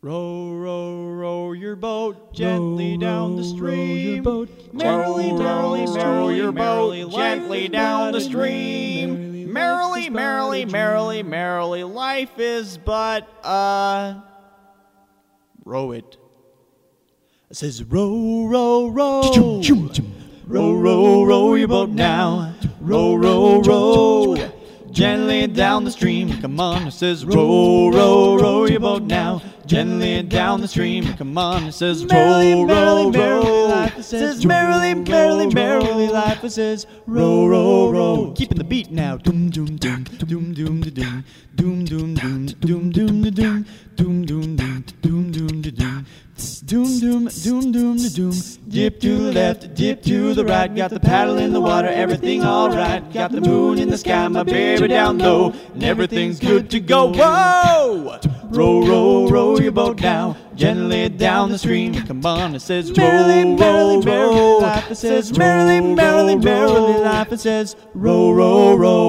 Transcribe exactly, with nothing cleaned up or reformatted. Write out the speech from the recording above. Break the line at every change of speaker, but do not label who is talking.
Row, row, row your boat gently
Row,
down the
row,
stream.
row your boat
Merrily,
gently
merrily,
down the
merrily,
stream.
your boat gently down the
Merrily,
stream. Merrily,
life is
merrily,
but a
merrily,
dream.
merrily, life is but a... Row it. It says row, row, row. Row, row, row your boat now. Row, row, row. Gently down the stream, come on. It says row, row, row your boat now. Gently down the stream, come on. It says row, row, row. It says merrily, merrily, merrily life. It says row, row, row. Keeping the beat now. Doom, doom, doom, doom, doom, doom, doom, doom, doom, doom, doom, doom, doom, doom, doom, doom, doom, doom. Doom, doom, doom, doom, doom. Dip to the left, dip to the right. Got the paddle in the water, everything alright. Got the moon in the sky, my baby down low, and everything's good to go. Whoa! Row, row, row your boat now, gently down the stream. Come on, it says row, row, row. It says merrily, merrily, merrily life. It says row, row, row.